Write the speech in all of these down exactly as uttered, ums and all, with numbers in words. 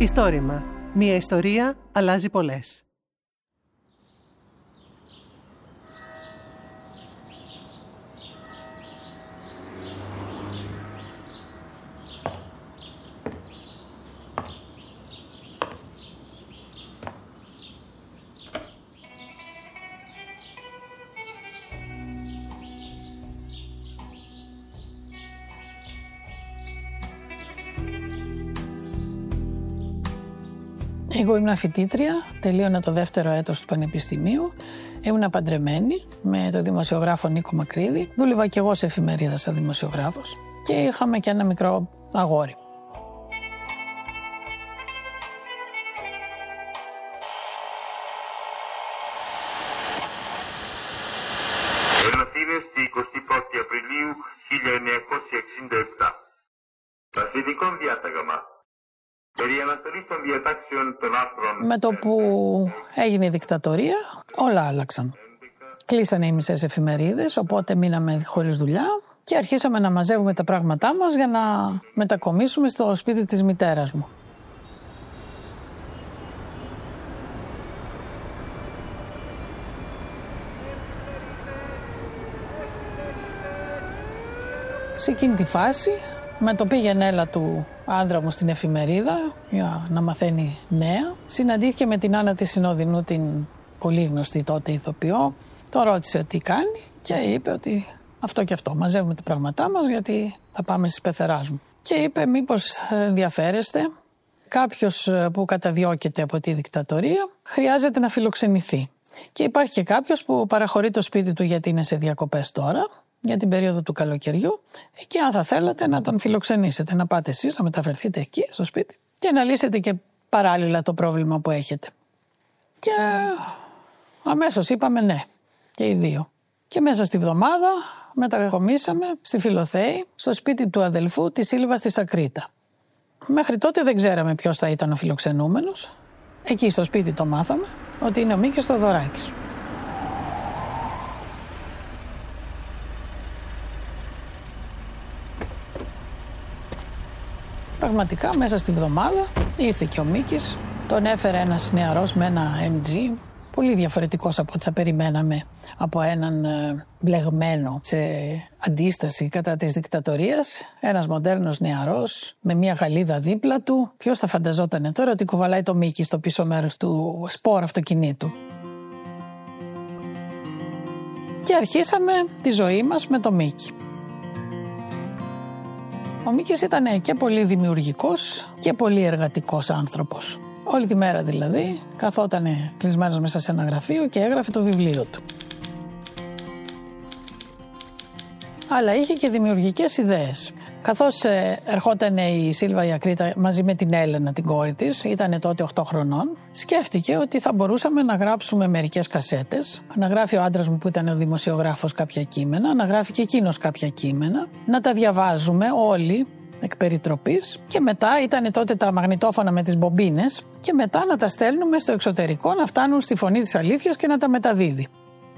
Ιστόρημα. Μία ιστορία αλλάζει πολλές. Εγώ ήμουν φοιτήτρια, τελείωνα το δεύτερο έτος του Πανεπιστημίου, ήμουν παντρεμένη με τον δημοσιογράφο Νίκο Μακρύδη, δούλευα και εγώ σε εφημερίδα σαν δημοσιογράφος και είχαμε και ένα μικρό αγόρι. Ελαθίνες τη εικοστή πρώτη Απριλίου χίλια εννιακόσια εξήντα επτά. Ταχυδικών διάταγμα. Περί αναστολής των διατάξεων των άρθρων. Με το που έγινε η δικτατορία, όλα άλλαξαν. Κλείσανε οι μισές εφημερίδες, οπότε μείναμε χωρίς δουλειά και αρχίσαμε να μαζεύουμε τα πράγματά μας για να μετακομίσουμε στο σπίτι της μητέρας μου. Σε εκείνη τη φάση, με το πήγαινε έλα του άντρα μου στην εφημερίδα για να μαθαίνει νέα, συναντήθηκε με την Άννα τη Συνοδεινού, την πολύ γνωστή τότε ηθοποιό, το ρώτησε τι κάνει και είπε ότι αυτό και αυτό, μαζεύουμε τα πράγματά μας γιατί θα πάμε στις πεθεράς μου. Και είπε μήπως ενδιαφέρεστε, κάποιος που καταδιώκεται από τη δικτατορία χρειάζεται να φιλοξενηθεί. Και υπάρχει και κάποιος που παραχωρεί το σπίτι του γιατί είναι σε διακοπές τώρα, για την περίοδο του καλοκαιριού, και αν θα θέλατε να τον φιλοξενήσετε, να πάτε εσείς, να μεταφερθείτε εκεί στο σπίτι και να λύσετε και παράλληλα το πρόβλημα που έχετε. Και αμέσως είπαμε ναι, και οι δύο. Και μέσα στη βδομάδα μετακομίσαμε στη Φιλοθέη, στο σπίτι του αδελφού της Σίλβας στη Σακρίτα. Μέχρι τότε δεν ξέραμε ποιος θα ήταν ο φιλοξενούμενος. Εκεί στο σπίτι το μάθαμε ότι είναι ο Μίκης Θοδωράκης. Πραγματικά μέσα στη βδομάδα ήρθε και ο Μίκης, τον έφερε ένας νεαρός με ένα εμ τζι, πολύ διαφορετικός από ό,τι θα περιμέναμε από έναν ε, μπλεγμένο σε αντίσταση κατά της δικτατορίας, ένας μοντέρνος νεαρός με μια γαλίδα δίπλα του. Ποιος θα φανταζότανε τώρα ότι κουβαλάει το Μίκη στο πίσω μέρος του σπορ αυτοκινήτου. Και αρχίσαμε τη ζωή μας με το Μίκη. Ο Μίκης ήταν και πολύ δημιουργικός και πολύ εργατικός άνθρωπος. Όλη τη μέρα δηλαδή καθότανε κλεισμένος μέσα σε ένα γραφείο και έγραφε το βιβλίο του. Αλλά είχε και δημιουργικές ιδέες. Καθώς ε, ερχόταν η Σίλβα η Ακρίτα μαζί με την Έλενα, την κόρη της, ήταν τότε οκτώ χρονών, σκέφτηκε ότι θα μπορούσαμε να γράψουμε μερικές κασέτες, να γράφει ο άντρας μου που ήταν ο δημοσιογράφος κάποια κείμενα, να γράφει και εκείνος κάποια κείμενα, να τα διαβάζουμε όλοι εκ περιτροπής και μετά ήταν τότε τα μαγνητόφωνα με τις μπομπίνες και μετά να τα στέλνουμε στο εξωτερικό να φτάνουν στη Φωνή της Αλήθειας και να τα μεταδίδει.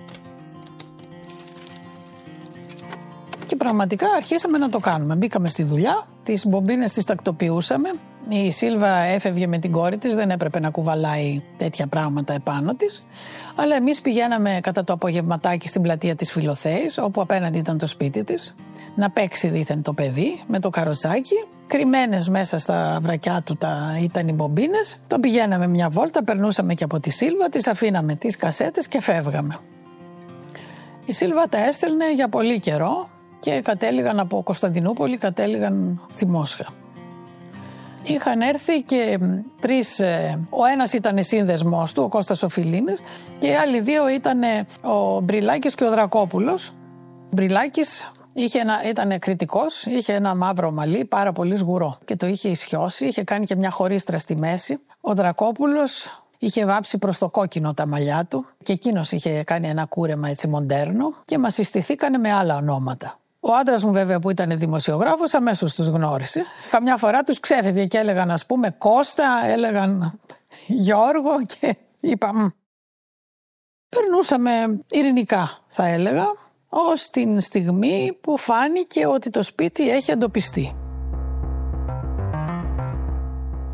Και πραγματικά αρχίσαμε να το κάνουμε. Μπήκαμε στη δουλειά, τις μπομπίνες τις τακτοποιούσαμε. Η Σίλβα έφευγε με την κόρη της, δεν έπρεπε να κουβαλάει τέτοια πράγματα επάνω της. Αλλά εμείς πηγαίναμε κατά το απογευματάκι στην πλατεία της Φιλοθέης, όπου απέναντι ήταν το σπίτι της, να παίξει δήθεν το παιδί με το καροτσάκι. Κρυμμένες μέσα στα βρακιά του τα, ήταν οι μπομπίνες. Το πηγαίναμε μια βόλτα, περνούσαμε και από τη Σίλβα, τις αφήναμε τις κασέτες και φεύγαμε. Η Σίλβα τα έστελνε για πολύ καιρό και κατέληγαν από Κωνσταντινούπολη, κατέληγαν στη Μόσχα. Είχαν έρθει και τρεις, ο ένας ήταν σύνδεσμός του, ο Κώστας ο Φιλίνης, και οι άλλοι δύο ήταν ο Μπριλάκης και ο Δρακόπουλος. Ο Μπριλάκης είχε ένα, ήταν κριτικός, είχε ένα μαύρο μαλλί, πάρα πολύ σγουρό και το είχε ισιώσει, είχε κάνει και μια χωρίστρα στη μέση. Ο Δρακόπουλος είχε βάψει προς το κόκκινο τα μαλλιά του και εκείνος είχε κάνει ένα κούρεμα έτσι μοντέρνο και μας συστηθήκανε με άλλα ονόματα. Ο άντρας μου βέβαια που ήταν δημοσιογράφος αμέσως τους γνώρισε. Καμιά φορά τους ξέφευγε και έλεγαν ας πούμε Κώστα, έλεγαν Γιώργο και είπα περνούσαμε ειρηνικά θα έλεγα, ως την στιγμή που φάνηκε ότι το σπίτι έχει εντοπιστεί.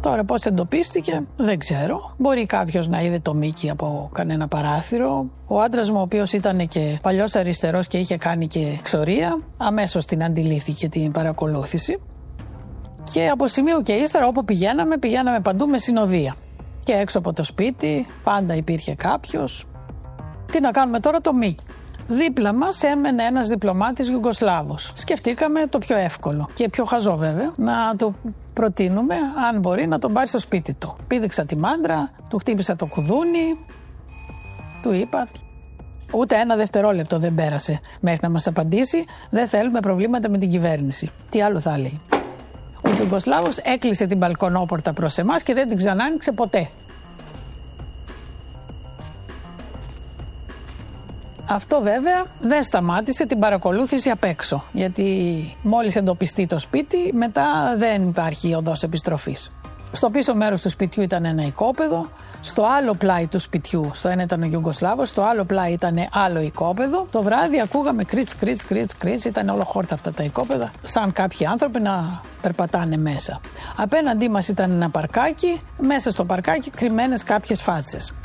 Τώρα πώς εντοπίστηκε δεν ξέρω. Μπορεί κάποιος να είδε το Μίκη από κανένα παράθυρο. Ο άντρας μου, ο οποίος ήταν και παλιός αριστερός και είχε κάνει και εξορία, αμέσως την αντιλήφθηκε την παρακολούθηση. Και από σημείο και ύστερα όπου πηγαίναμε, πηγαίναμε παντού με συνοδεία. Και έξω από το σπίτι πάντα υπήρχε κάποιος. Τι να κάνουμε τώρα το Μίκη. Δίπλα μας έμενε ένας διπλωμάτης Ιουγκοσλάβος. Σκεφτήκαμε το πιο εύκολο και πιο χαζό βέβαια, να του προτείνουμε αν μπορεί να τον πάρει στο σπίτι του. Πήδηξα τη μάντρα, του χτύπησα το κουδούνι, του είπα. Ούτε ένα δευτερόλεπτο δεν πέρασε μέχρι να μας απαντήσει, δεν θέλουμε προβλήματα με την κυβέρνηση. Τι άλλο θα λέει. Ο Ιουγκοσλάβος έκλεισε την μπαλκονόπορτα προς εμάς και δεν την ξανά άνοιξε ποτέ. Αυτό βέβαια δεν σταμάτησε την παρακολούθηση απ' έξω, γιατί μόλις εντοπιστεί το σπίτι, μετά δεν υπάρχει οδός επιστροφής. Στο πίσω μέρος του σπιτιού ήταν ένα οικόπεδο, στο άλλο πλάι του σπιτιού, στο ένα ήταν ο Ιουγκοσλάβος, στο άλλο πλάι ήταν άλλο οικόπεδο. Το βράδυ ακούγαμε κρίτς, κρίτς, κρίτς, κρίτς, ήταν όλο χόρτα αυτά τα οικόπεδα, σαν κάποιοι άνθρωποι να περπατάνε μέσα. Απέναντί μας ήταν ένα παρκάκι, μέσα στο παρκάκι κρυμμένες κάποιες φάτσες.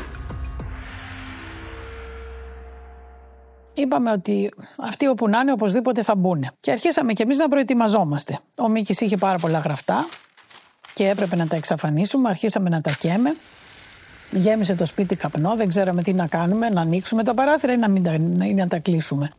Είπαμε ότι αυτοί όπου να είναι οπωσδήποτε θα μπουν. Και αρχίσαμε κι εμείς να προετοιμαζόμαστε. Ο Μίκης είχε πάρα πολλά γραφτά και έπρεπε να τα εξαφανίσουμε. Αρχίσαμε να τα καίμε. Γέμισε το σπίτι καπνό, δεν ξέραμε τι να κάνουμε, να ανοίξουμε τα παράθυρα ή να, μην τα, ή να τα κλείσουμε.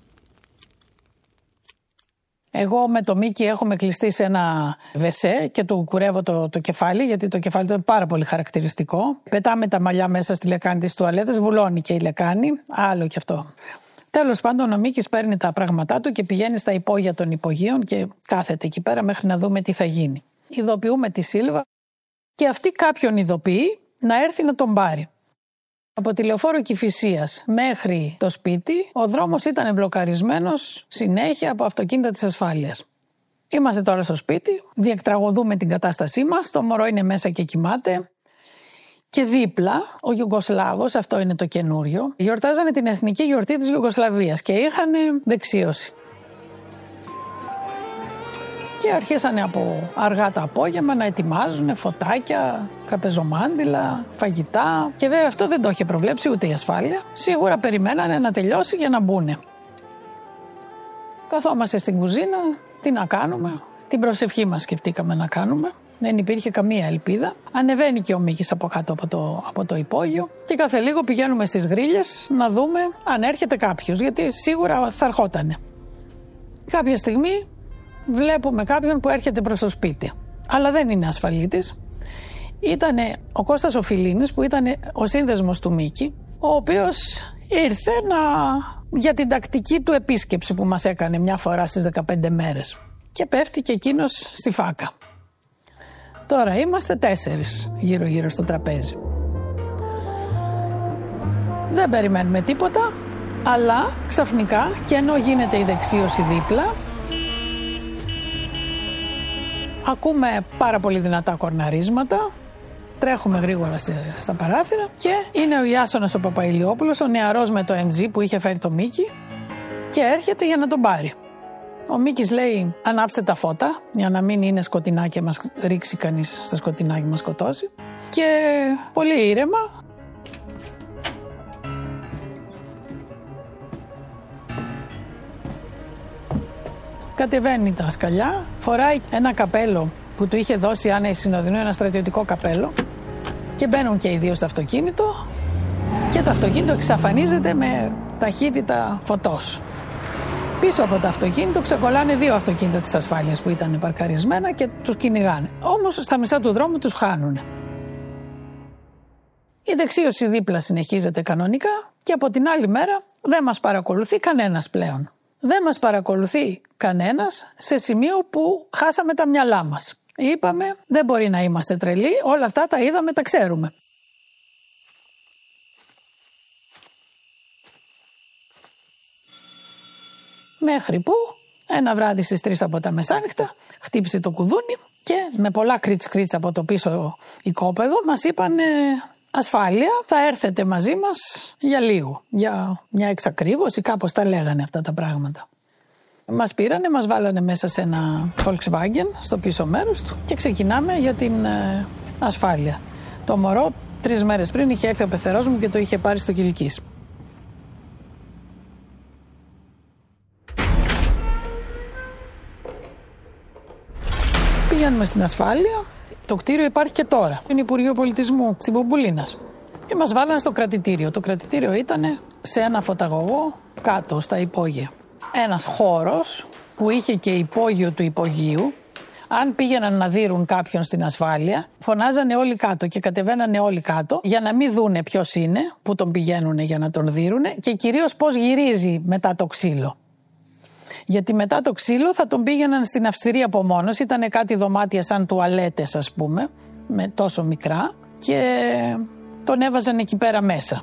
Εγώ με το Μίκη έχουμε κλειστεί σε ένα βεσέ και του κουρεύω το, το κεφάλι, γιατί το κεφάλι του είναι πάρα πολύ χαρακτηριστικό. Πετάμε τα μαλλιά μέσα στη λεκάνη της τουαλέτας, βουλώνει και η λεκάνη, άλλο κι αυτό. Τέλος πάντων, ο Μίκης παίρνει τα πράγματά του και πηγαίνει στα υπόγεια των υπογείων και κάθεται εκεί πέρα μέχρι να δούμε τι θα γίνει. Ειδοποιούμε τη Σίλβα και αυτή κάποιον ειδοποιεί να έρθει να τον πάρει. Από τη Λεωφόρο Κηφισίας μέχρι το σπίτι, ο δρόμος ήταν μπλοκαρισμένος συνέχεια από αυτοκίνητα της ασφάλειας. Είμαστε τώρα στο σπίτι, διεκτραγωδούμε την κατάστασή μας, το μωρό είναι μέσα και κοιμάται. Και δίπλα, ο Ιουγκοσλάβος, αυτό είναι το καινούριο, γιορτάζανε την εθνική γιορτή της Ιουγκοσλαβίας και είχαν δεξίωση. Και αρχίσανε από αργά το απόγευμα να ετοιμάζουν φωτάκια, τραπεζομάντιλα, φαγητά. Και βέβαια αυτό δεν το είχε προβλέψει ούτε η ασφάλεια. Σίγουρα περιμένανε να τελειώσει για να μπουνε. Καθόμαστε στην κουζίνα, τι να κάνουμε, την προσευχή μας σκεφτήκαμε να κάνουμε. Δεν υπήρχε καμία ελπίδα. Ανεβαίνει και ο Μίκης από κάτω από το, από το υπόγειο και κάθε λίγο πηγαίνουμε στις γρίλες να δούμε αν έρχεται κάποιος, γιατί σίγουρα θα ερχότανε. Κάποια στιγμή βλέπουμε κάποιον που έρχεται προς το σπίτι, αλλά δεν είναι ασφαλίτης. Ήτανε ο Κώστας ο Φιλίνης, που ήταν ο σύνδεσμος του Μίκη, ο οποίος ήρθε να... για την τακτική του επίσκεψη που μας έκανε μια φορά στις δεκαπέντε μέρες και πέφτει και εκείνος στη φάκα. Τώρα είμαστε τέσσερις γύρω-γύρω στο τραπέζι. Δεν περιμένουμε τίποτα, αλλά ξαφνικά, και ενώ γίνεται η δεξίωση δίπλα, ακούμε πάρα πολύ δυνατά κορναρίσματα, τρέχουμε γρήγορα στα παράθυρα και είναι ο Ιάσονας ο Παπαηλιόπουλος, ο νεαρός με το εμ τζι που είχε φέρει το Μίκη, και έρχεται για να τον πάρει. Ο Μίκης λέει ανάψτε τα φώτα για να μην είναι σκοτεινά και μας ρίξει κανείς στα σκοτεινά και μας σκοτώσει. Και πολύ ήρεμα κατεβαίνει τα σκαλιά, φοράει ένα καπέλο που του είχε δώσει Άννα η Συνοδεινού, ένα στρατιωτικό καπέλο, και μπαίνουν και οι δύο στο αυτοκίνητο και το αυτοκίνητο εξαφανίζεται με ταχύτητα φωτός. Πίσω από το αυτοκίνητο ξεκολλάνε δύο αυτοκίνητα της ασφάλειας που ήταν παρκαρισμένα και τους κυνηγάνε. Όμως στα μισά του δρόμου τους χάνουν. Η δεξίωση δίπλα συνεχίζεται κανονικά και από την άλλη μέρα δεν μας παρακολουθεί κανένας πλέον. Δεν μας παρακολουθεί κανένας σε σημείο που χάσαμε τα μυαλά μας. Είπαμε δεν μπορεί να είμαστε τρελοί, όλα αυτά τα είδαμε, τα ξέρουμε. Μέχρι που ένα βράδυ στις τρεις από τα μεσάνυχτα χτύπησε το κουδούνι και με πολλά κρίτς κρίτς από το πίσω οικόπεδο μας είπαν ασφάλεια, θα έρθετε μαζί μας για λίγο, για μια εξακρίβωση, κάπως τα λέγανε αυτά τα πράγματα. Μας πήρανε, μας βάλανε μέσα σε ένα Volkswagen στο πίσω μέρος του και ξεκινάμε για την ασφάλεια. Το μωρό τρεις μέρες πριν είχε έρθει ο πεθερός μου και το είχε πάρει στο Κιλικής. Πήγαμε στην ασφάλεια. Το κτίριο υπάρχει και τώρα. Είναι Υπουργείο Πολιτισμού στην Μπομπουλίνας. Και μας βάλανε στο κρατητήριο. Το κρατητήριο ήταν σε ένα φωταγωγό κάτω στα υπόγεια. Ένας χώρος που είχε και υπόγειο του υπογείου. Αν πήγαιναν να δείρουν κάποιον στην ασφάλεια, φωνάζανε όλοι κάτω και κατεβαίνανε όλοι κάτω για να μην δούνε ποιος είναι, που τον πηγαίνουνε για να τον δείρουνε και κυρίως πώς γυρίζει μετά το ξύλο. Γιατί μετά το ξύλο θα τον πήγαιναν στην αυστηρή απομόνωση, ήταν κάτι δωμάτια σαν τουαλέτες ας πούμε, με τόσο μικρά και τον έβαζαν εκεί πέρα μέσα.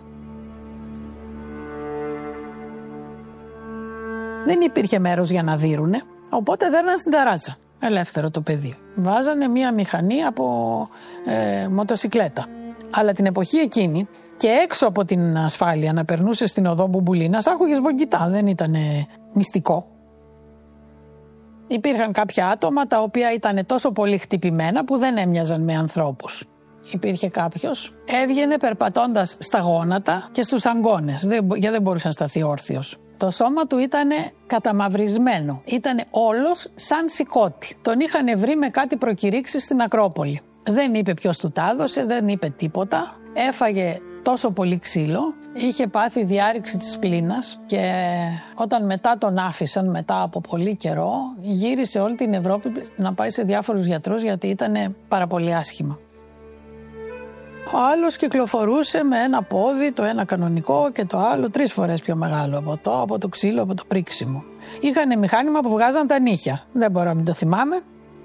Δεν υπήρχε μέρος για να δείρουνε, οπότε δέρναν στην ταράτσα. Ελεύθερο το παιδί. Βάζανε μία μηχανή από ε, μοτοσικλέτα. Αλλά την εποχή εκείνη και έξω από την ασφάλεια να περνούσε στην οδό Μπουμπουλίνας, άκουγες βογγητά, δεν ήταν μυστικό. Υπήρχαν κάποια άτομα τα οποία ήταν τόσο πολύ χτυπημένα που δεν έμοιαζαν με ανθρώπους. Υπήρχε κάποιος, έβγαινε περπατώντας στα γόνατα και στους αγκώνες, γιατί δεν μπορούσε να σταθεί όρθιος. Το σώμα του ήταν καταμαυρισμένο, ήταν όλος σαν σηκώτη. Τον είχαν βρει με κάτι προκηρύξεις στην Ακρόπολη. Δεν είπε ποιος του τα έδωσε, δεν είπε τίποτα. Έφαγε τόσο πολύ ξύλο, είχε πάθει διάρρηξη της σπλήνας και όταν μετά τον άφησαν, μετά από πολύ καιρό, γύρισε όλη την Ευρώπη να πάει σε διάφορους γιατρούς γιατί ήταν πάρα πολύ άσχημα. Ο άλλος κυκλοφορούσε με ένα πόδι, το ένα κανονικό και το άλλο τρεις φορές πιο μεγάλο από το, από το ξύλο, από το πρίξιμο. Είχανε μηχάνημα που βγάζαν τα νύχια. Δεν μπορώ να μην το θυμάμαι.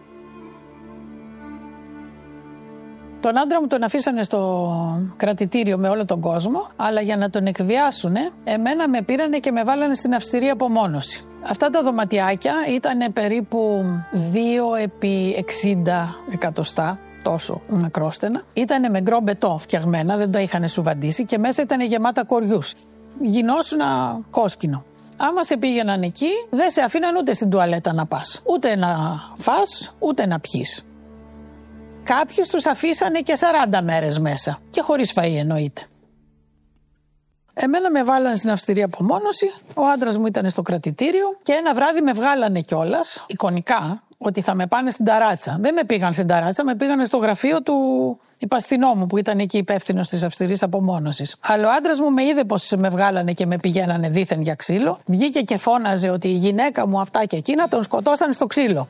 Τον άντρα μου τον αφήσανε στο κρατητήριο με όλο τον κόσμο, αλλά για να τον εκβιάσουνε, εμένα με πήρανε και με βάλανε στην αυστηρή απομόνωση. Αυτά τα δωματιάκια ήταν περίπου δύο επί εξήντα εκατοστά. Τόσο μακρόστενα. Ήτανε με γκρό μπετό φτιαγμένα, δεν τα είχαν σουβαντήσει και μέσα ήταν γεμάτα κοριούς. Γινόσουνα κόσκινο. Άμα σε πήγαιναν εκεί, δεν σε αφήναν ούτε στην τουαλέτα να πας. Ούτε να φας, ούτε να πιείς. Κάποιους τους αφήσανε και σαράντα μέρες μέσα. Και χωρίς φαΐ εννοείται. Εμένα με βάλανε στην αυστηρή απομόνωση, ο άντρας μου ήταν στο κρατητήριο και ένα βράδυ με βγάλανε κιόλας, εικονικά, ότι θα με πάνε στην ταράτσα. Δεν με πήγαν στην ταράτσα, με πήγανε στο γραφείο του υπαστηνόμου που ήταν εκεί υπεύθυνος της αυστηρής απομόνωσης. Αλλά ο άντρας μου με είδε πως με βγάλανε και με πηγαίνανε δήθεν για ξύλο. Βγήκε και φώναζε ότι η γυναίκα μου αυτά και εκείνα τον σκοτώσανε στο ξύλο.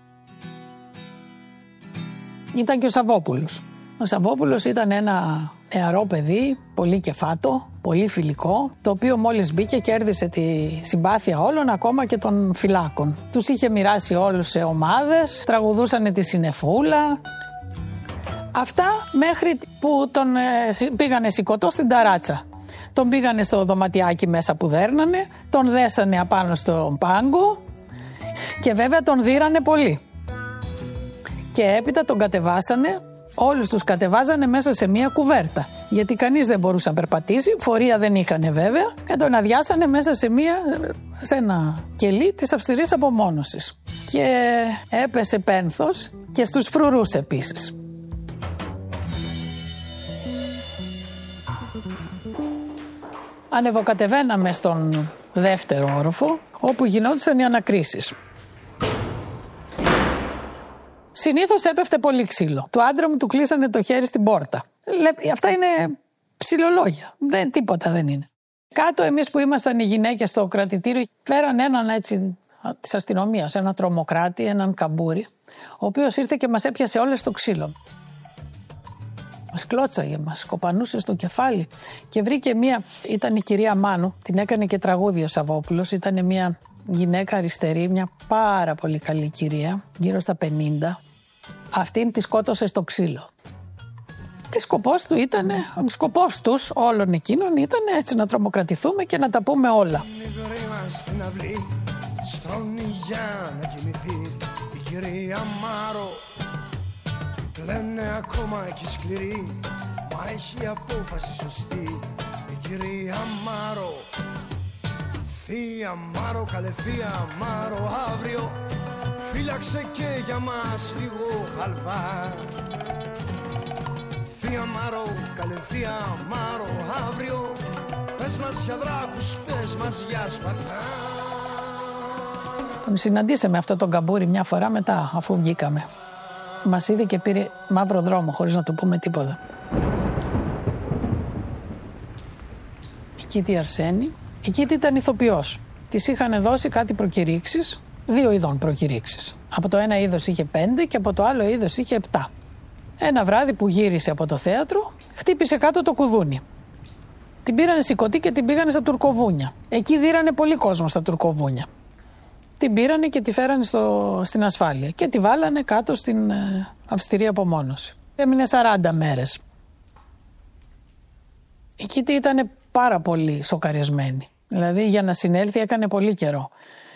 Ήταν και ο Σαββόπουλος. Ο Σαββόπουλος ήταν ένα νεαρό παιδί, πολύ κεφάτο, πολύ φιλικό, το οποίο μόλις μπήκε κέρδισε τη συμπάθεια όλων, ακόμα και των φυλάκων. Τους είχε μοιράσει όλους σε ομάδες, τραγουδούσανε τη συννεφούλα. Αυτά μέχρι που τον ε, πήγανε σηκωτό στην ταράτσα. Τον πήγανε στο δωματιάκι μέσα που δέρνανε, τον δέσανε απάνω στον πάγκο και βέβαια τον δίρανε πολύ. Και έπειτα τον κατεβάσανε. Όλους τους κατεβάζανε μέσα σε μία κουβέρτα. Γιατί κανείς δεν μπορούσε να περπατήσει, φορεία δεν είχανε βέβαια, και τον αδειάσανε μέσα σε, μία, σε ένα κελί της αυστηρής απομόνωσης. Και έπεσε πένθος και στους φρουρούς επίσης. Ανεβοκατεβαίναμε στον δεύτερο όροφο, όπου γινόντουσαν οι ανακρίσεις. Συνήθως έπεφτε πολύ ξύλο. Του άντρα μου του κλείσανε το χέρι στην πόρτα. Λέ, αυτά είναι ψιλολόγια. Δεν, τίποτα δεν είναι. Κάτω εμείς που ήμασταν οι γυναίκες στο κρατητήριο, φέραν έναν έτσι της αστυνομίας, έναν τρομοκράτη, έναν καμπούρι, ο οποίος ήρθε και μας έπιασε όλες στο ξύλο. Μας κλώτσαγε, μας σκοπανούσε στο κεφάλι και βρήκε μία, ήταν η κυρία Μάνου, την έκανε και τραγούδι ο Σαββόπουλος, ήταν μία γυναίκα αριστερή, μια πάρα πολύ καλή κυρία, γύρω στα πενήντα. Αυτήν τη σκότωσε στο ξύλο. Και σκοπός του ήταν, ο σκοπός τους όλων εκείνων ήταν έτσι να τρομοκρατηθούμε και να τα πούμε όλα. Στην αυλή, στρώνει για να κοιμηθεί η κυρία Μάρο. Λένε ακόμα εκεί σκληρή, μα έχει απόφαση σωστή η κυρία Μάρο. Θεία Μάρο, καλέ θεία Μάρο, αύριο φύλαξε και για μας λίγο χαλβά. Αμάρο, καλυφθία Αμάρο, αύριο πες μας για δράκους, πες μας για Σπαρτά. Τον συναντήσαμε αυτό τον καμπούρι μια φορά μετά, αφού βγήκαμε. Μας είδε και πήρε μαύρο δρόμο, χωρίς να του πούμε τίποτα. Η Κίτη Αρσένη. Η Κίτη ήταν ηθοποιός. Της είχαν δώσει κάτι προκηρύξεις, δύο ειδών προκηρύξεις. Από το ένα είδος είχε πέντε και από το άλλο είδος είχε επτά. Ένα βράδυ που γύρισε από το θέατρο, χτύπησε κάτω το κουδούνι. Την πήρανε σηκωτή και την πήγανε στα Τουρκοβούνια. Εκεί δίρανε πολύ κόσμο στα Τουρκοβούνια. Την πήρανε και τη φέρανε στο, στην ασφάλεια και τη βάλανε κάτω στην ε, αυστηρή απομόνωση. Έμεινε σαράντα μέρες. Η Κίτη ήταν πάρα πολύ σοκαρισμένη. Δηλαδή για να συνέλθει έκανε πολύ καιρό.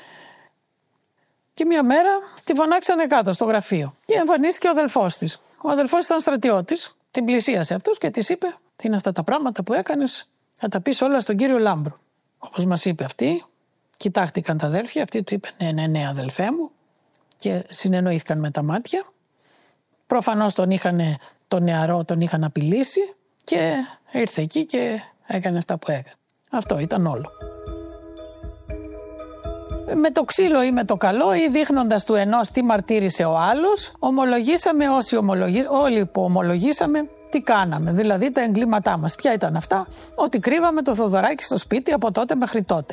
Και μια μέρα τη φωνάξανε κάτω στο γραφείο και εμφανίστηκε ο αδελφός της. Ο αδελφός ήταν στρατιώτης, την πλησίασε αυτός και της είπε: τι είναι αυτά τα πράγματα που έκανες, θα τα πεις όλα στον κύριο Λάμπρου. Όπως μας είπε αυτή, κοιτάχτηκαν τα αδέλφια, αυτή του είπε: ναι, ναι, ναι, αδελφέ μου, και συνεννοήθηκαν με τα μάτια. Προφανώς τον είχαν, τον νεαρό τον είχαν απειλήσει και ήρθε εκεί και έκανε αυτά που έκανε. Αυτό ήταν όλο. Με το ξύλο ή με το καλό ή δείχνοντας του ενός τι μαρτύρησε ο άλλος, ομολογήσαμε όσοι ομολογήσαμε, όλοι που ομολογήσαμε τι κάναμε, δηλαδή τα εγκλήματά μας. Ποια ήταν αυτά? Ότι κρύβαμε το Θοδωράκι στο σπίτι από τότε μέχρι τότε.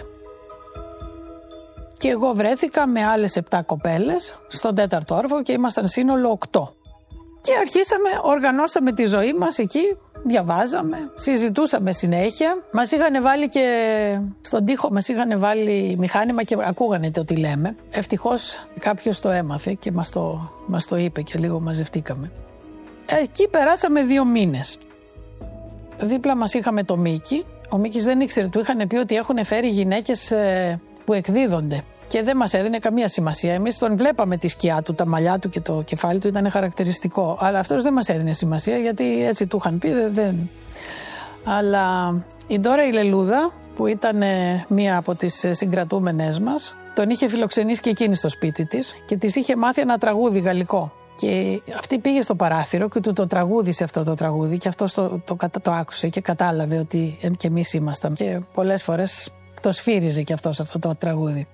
Και εγώ βρέθηκα με άλλες επτά κοπέλες στον τέταρτο όροφο και ήμασταν σύνολο οκτώ. Και αρχίσαμε, οργανώσαμε τη ζωή μας εκεί, διαβάζαμε, συζητούσαμε συνέχεια. Μας είχαν βάλει και στον τοίχο, μας είχαν βάλει μηχάνημα και ακούγανε το τι λέμε. Ευτυχώς κάποιος το έμαθε και μας το, μας το είπε και λίγο μαζευτήκαμε. Εκεί περάσαμε δύο μήνες. Δίπλα μας είχαμε το Μίκη. Ο Μίκης δεν ήξερε, του είχαν πει ότι έχουν φέρει γυναίκες που εκδίδονται. Και δεν μας έδινε καμία σημασία. Εμείς τον βλέπαμε τη σκιά του, τα μαλλιά του και το κεφάλι του ήταν χαρακτηριστικό. Αλλά αυτός δεν μας έδινε σημασία γιατί έτσι του είχαν πει. Δεν... Αλλά η Ντόρα η Λελούδα, που ήταν μία από τις συγκρατούμενες μας, τον είχε φιλοξενήσει και εκείνη στο σπίτι της και της είχε μάθει ένα τραγούδι γαλλικό. Και αυτή πήγε στο παράθυρο και του το τραγούδισε αυτό το τραγούδι και αυτός το, το, το, το άκουσε και κατάλαβε ότι και εμείς ήμασταν. Και πολλές φορές το σφύριζε και αυτός αυτό το τραγούδι.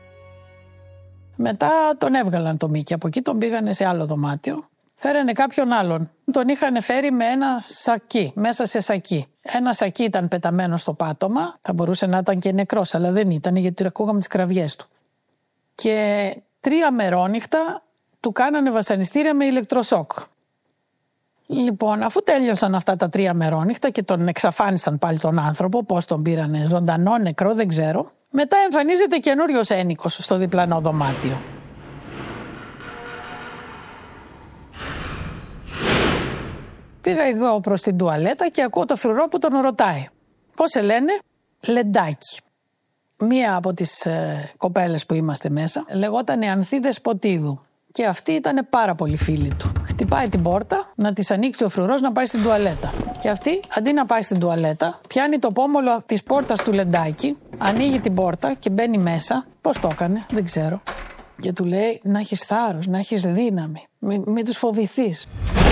Μετά τον έβγαλαν το Μίκη, από εκεί τον πήγανε σε άλλο δωμάτιο. Φέρανε κάποιον άλλον. Τον είχαν φέρει με ένα σακί, μέσα σε σακί. Ένα σακί ήταν πεταμένο στο πάτωμα, θα μπορούσε να ήταν και νεκρός, αλλά δεν ήταν γιατί ακούγαμε τις κραυγές του. Και τρία μερόνυχτα του κάνανε βασανιστήρια με ηλεκτροσόκ. Λοιπόν, αφού τέλειωσαν αυτά τα τρία μερόνυχτα και τον εξαφάνισαν πάλι τον άνθρωπο, πώς τον πήρανε, ζωντανό, νεκρό, δεν ξέρω. Μετά εμφανίζεται καινούριος ένικος στο διπλανό δωμάτιο. Πήγα εγώ προς την τουαλέτα και ακούω το φρουρό που τον ρωτάει. Πώς σε λένε? Λεντάκι. Μία από τις ε, κοπέλες που είμαστε μέσα λεγότανε Ανθή Δεσποτίδου. Και αυτή ήταν πάρα πολύ φίλη του. Χτυπάει την πόρτα να της ανοίξει ο φρουρός να πάει στην τουαλέτα. Και αυτή, αντί να πάει στην τουαλέτα, πιάνει το πόμολο της πόρτας του Λεντάκι, ανοίγει την πόρτα και μπαίνει μέσα. Πώς το έκανε, δεν ξέρω. Και του λέει να έχεις θάρρος, να έχεις δύναμη, μην, μην τους φοβηθείς.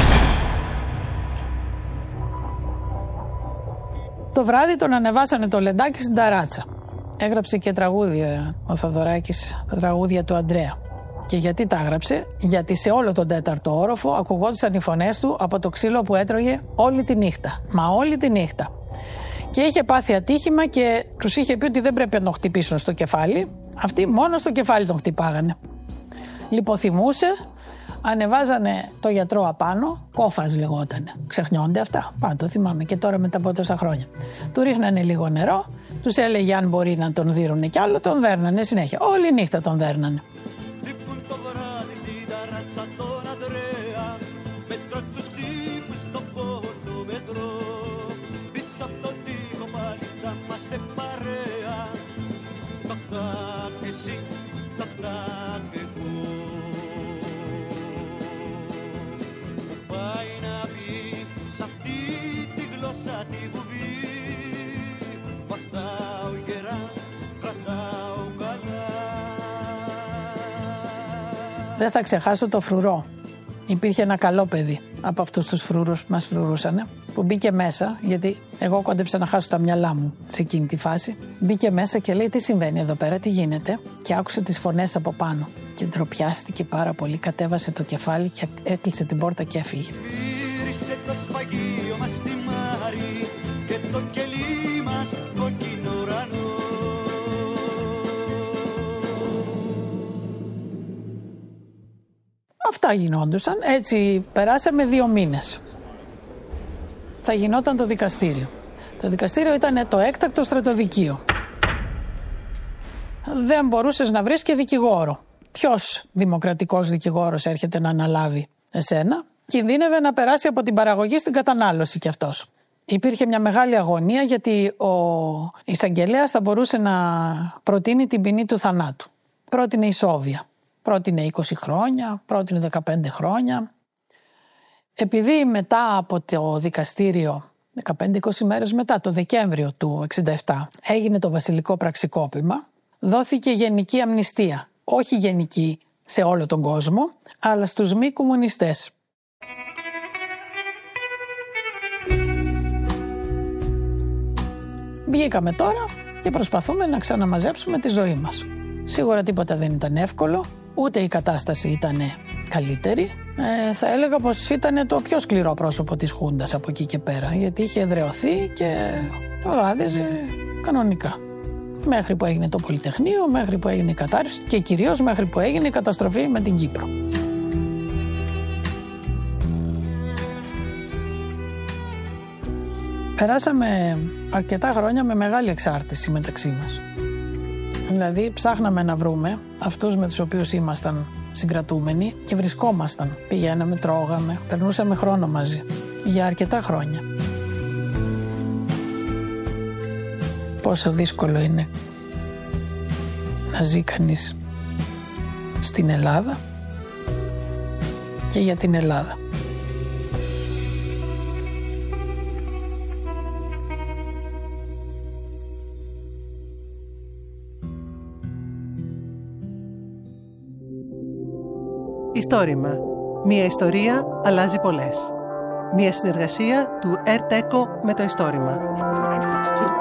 Το βράδυ τον ανεβάσανε το Λεντάκι στην ταράτσα. Έγραψε και τραγούδια ο Θοδωράκης, τα τραγούδια του Αντρέα. Και γιατί τα έγραψε? Γιατί σε όλο τον τέταρτο όροφο ακουγόντουσαν οι φωνές του από το ξύλο που έτρωγε όλη τη νύχτα. Μα όλη τη νύχτα. Και είχε πάθει ατύχημα και τους είχε πει ότι δεν πρέπει να τον χτυπήσουν στο κεφάλι. Αυτοί μόνο στο κεφάλι τον χτυπάγανε. Λιποθυμούσε, ανεβάζανε το γιατρό απάνω, Κόφας λεγότανε. Ξεχνιόνται αυτά. Πάντα το θυμάμαι και τώρα μετά από τόσα χρόνια. Του ρίχνανε λίγο νερό, τους έλεγε αν μπορεί να τον δίρουνε κι άλλο, τον δέρνανε συνέχεια. Όλη νύχτα τον δέρνανε. Δεν θα ξεχάσω το φρουρό. Υπήρχε ένα καλό παιδί. από αυτούς τους φρούρους που μας φρουρούσανε, που μπήκε μέσα, γιατί εγώ κόντεψα να χάσω τα μυαλά μου σε εκείνη τη φάση. Μπήκε μέσα και λέει: τι συμβαίνει εδώ πέρα, τι γίνεται, και άκουσε τις φωνές από πάνω. Και ντροπιάστηκε πάρα πολύ, κατέβασε το κεφάλι και έκλεισε την πόρτα και έφυγε. Ήρθε το σφαγείο μας στη Μάρη και το κελί μας κόκκινο ουρανό. Αυτά γινόντουσαν, έτσι περάσαμε δύο μήνες. Θα γινόταν το δικαστήριο. Το δικαστήριο ήταν το έκτακτο στρατοδικείο. Δεν μπορούσες να βρεις και δικηγόρο. Ποιος δημοκρατικός δικηγόρος έρχεται να αναλάβει εσένα? Κινδύνευε να περάσει από την παραγωγή στην κατανάλωση κι αυτός. Υπήρχε μια μεγάλη αγωνία γιατί ο εισαγγελέας θα μπορούσε να προτείνει την ποινή του θανάτου. Πρότεινε ισόβια. Πρότεινε είκοσι χρόνια, πρότεινε δεκαπέντε χρόνια. Επειδή μετά από το δικαστήριο, δεκαπέντε είκοσι μέρες μετά, το Δεκέμβριο του εξήντα επτά, έγινε το βασιλικό πραξικόπημα, δόθηκε γενική αμνηστία. Όχι γενική σε όλο τον κόσμο, αλλά στους μη κομμουνιστές. Βγήκαμε τώρα και προσπαθούμε να ξαναμαζέψουμε τη ζωή μας. Σίγουρα τίποτα δεν ήταν εύκολο, ούτε η κατάσταση ήταν καλύτερη. Ε, θα έλεγα πως ήταν το πιο σκληρό πρόσωπο της Χούντας από εκεί και πέρα, γιατί είχε εδραιωθεί και βάδιζε κανονικά. Μέχρι που έγινε το Πολυτεχνείο, μέχρι που έγινε η κατάρρευση και κυρίως μέχρι που έγινε η καταστροφή με την Κύπρο. Περάσαμε αρκετά χρόνια με μεγάλη εξάρτηση μεταξύ μας. Δηλαδή ψάχναμε να βρούμε αυτούς με τους οποίους ήμασταν συγκρατούμενοι και βρισκόμασταν. Πηγαίναμε, τρώγαμε, περνούσαμε χρόνο μαζί για αρκετά χρόνια. Πόσο δύσκολο είναι να ζει κανείς στην Ελλάδα και για την Ελλάδα. Ιστόρημα. Μία ιστορία αλλάζει πολλές. Μία συνεργασία του ΕΡΤ ΕΚΟ με το Ιστόρημα.